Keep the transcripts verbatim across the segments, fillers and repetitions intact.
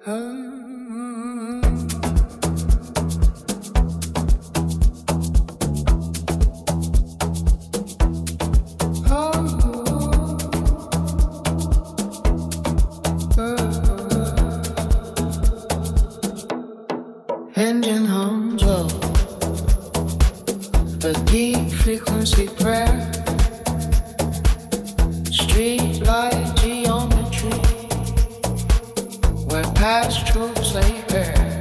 Engine hums low, a deep frequency prayer. Street light geometry, where past truths lay bare.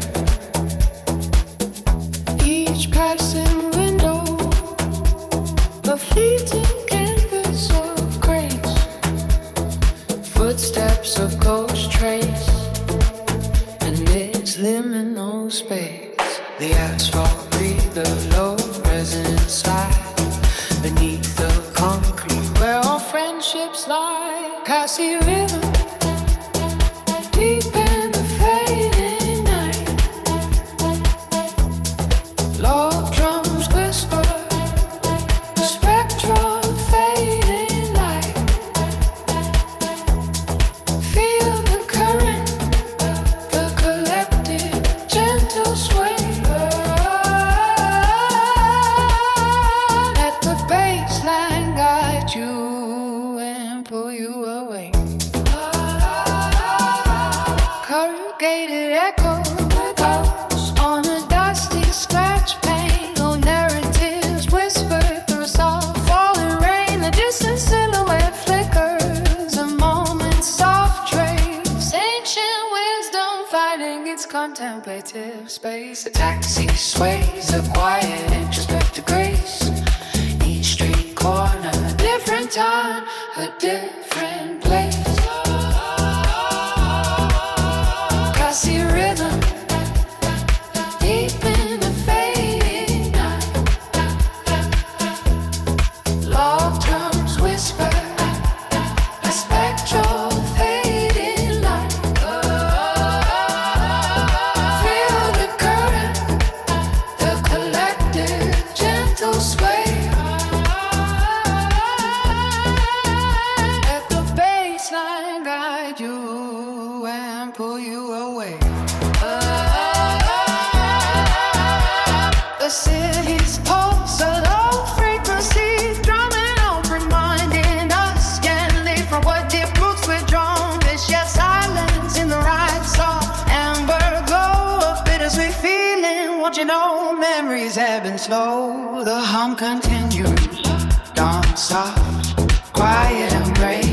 Each passing window, a fleeting canvas of grace. Footsteps of ghost trace, and its liminal space. The asphalt breathe the low resonant sigh beneath the concrete where all friendships lie. I see rhythm deep in the fading night. Log drums whisper, spectral fading light. Feel the current, the collective gentle sway. You and pull you away. Corrugated echo echoes on a dusty scratch pane. No narratives whispered through soft falling rain. The distant silhouette flickers, a moment's soft trace. Ancient wisdom fighting its contemplative space. A taxi sways, a quiet introspective grace. Each street corner, different time, a different place. I see rhythm deep in the fading night. Log drums whisper, a spectral fading light. Feel the current, the collective gentle sway. Guide you and pull you away. The city's pulse, a low frequency drumming out, reminding us gently from what deep roots we're drawn. There's yet silence in the right soft amber glow of bittersweet feeling. Won't you know memories ebb and slow? The hum continues, dawn soft, quiet embrace.